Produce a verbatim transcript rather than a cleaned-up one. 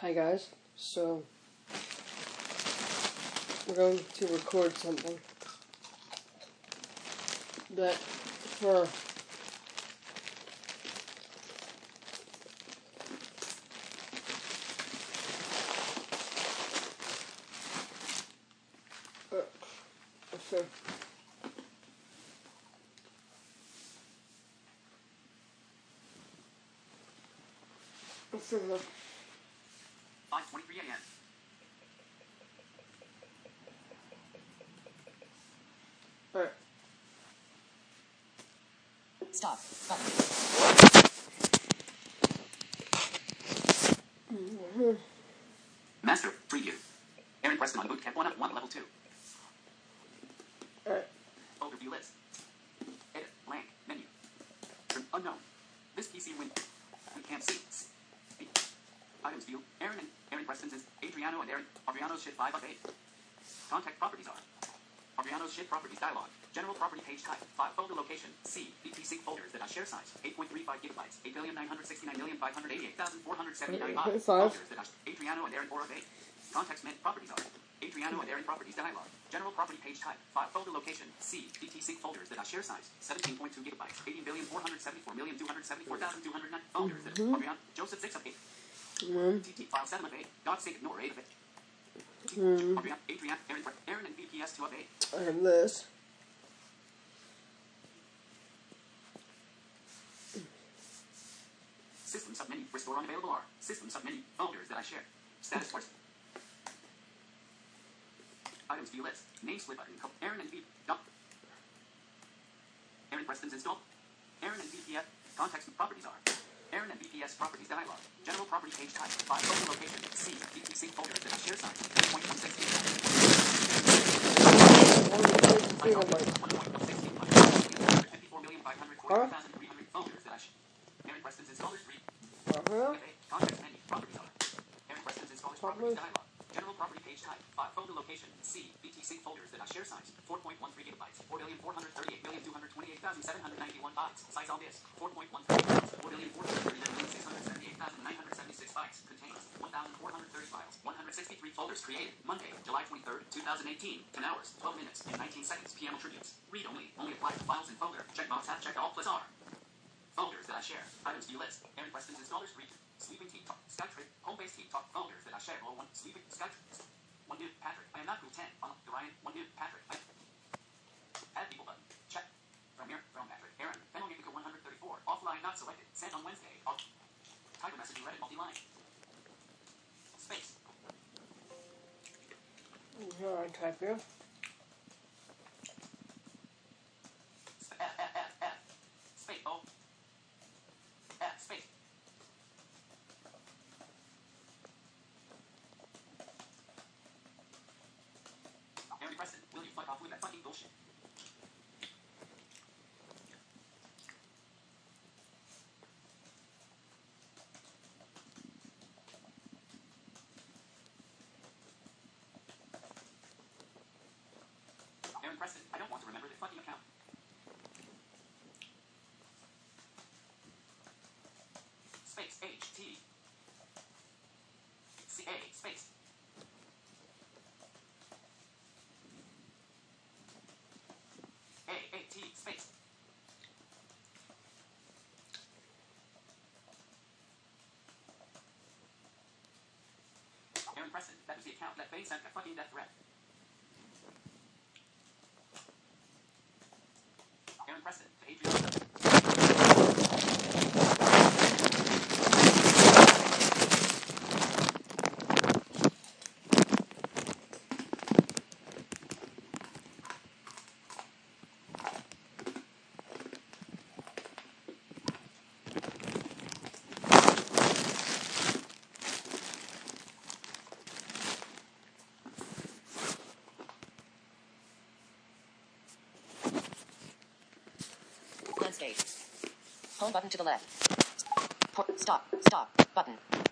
Hi guys, so we're going to record something that for uh, so for the five twenty-three a m Alright. Stop. Button. Mm-hmm. Master preview. Aaron Preston on Bootcamp one one level two. Alright. Overview list. Edit. Blank. Menu. Unknown. This P C win. We can't see. Speak. Items view. Aaron and Aaron Preston's is Adriano and Aaron. Adriano's ship five of eight. Contact properties are. Adriano's ship properties dialog. General property page type. File folder location. C. B T sync folders that are share size. eight point three five gigabytes. eight billion nine hundred sixty-nine million five hundred eighty-eight thousand four hundred seventy-nine bytes. Five. Folders that are Adriano and Aaron four of eight. Context meant properties are. Adriano and Aaron properties dialog. General property page type. File folder location. C. B T sync folders that are share size. seventeen point two gigabytes. eighteen billion four hundred seventy-four million two hundred seventy-four thousand two hundred nine. Folders that are Adriano. Joseph six of eight. Mm-hmm. T T file seven of eight. Dot sync ignore eight of eight. Mm-hmm. Adrian, Adrian, Aaron, Aaron and V P S two of eight. I have this. System submenu. Restore unavailable are. System submenu. Folders that I share. Status bars. Items view list. Name split button. Aaron and V. Dot. Aaron Preston's installed. Aaron and V P S. Context and properties are. Aaron and V P S properties dialog. General property page type. File folder location. C. B T sync folders that are share size. three point one six gigabytes. fifty-four million five hundred forty thousand three hundred folders that I share. Aaron Preston's installers three. Uh-huh. Context menu. Properties are. Aaron Preston's installers properties dialog. General property page type. File folder location. C. B T sync folders that are share size. four point one three gigabytes. four billion four hundred thirty-eight million two hundred twenty-eight thousand seven hundred ninety-one bytes. Size on disk. four point one three gigabytes. four billion four hundred thirty-nine million six hundred seventy-eight thousand nine hundred seventy-six bytes. Contains one thousand four hundred thirty files. one hundred sixty-three folders created. Monday, July twenty-third, two thousand eighteen. ten hours, twelve minutes, and nineteen seconds. P M attributes. Read only. Only apply to files in folder. Checkbox have checked all plus R. Folders that I share. Items view list. Aaron Preston's installers three. Sleeping Tea Talk. Skytrip. Home-based Tea Talk. Folders that I share. Oh, one. Sleeping. Skytrip. One new. Patrick. I am not group ten. On Ryan. One new. Patrick. I. Add people button. Check. From here. From Patrick. Aaron. Penalty one hundred thirty-four. Offline not selected. Send on Wednesday. Off. Title message in Reddit multi-line. Space. Here I type here. F, F, F, F. Space. O. F. Space. Aaron Preston, will you fuck off with that fucking bullshit? Aaron Preston, I don't want to remember the fucking account. Space H T C A space A A T space Aaron Preston, that was the account that Faye sent a fucking death threat. Aaron Preston to Adrian. Landscape. Home button to the left. Port, stop, stop, button.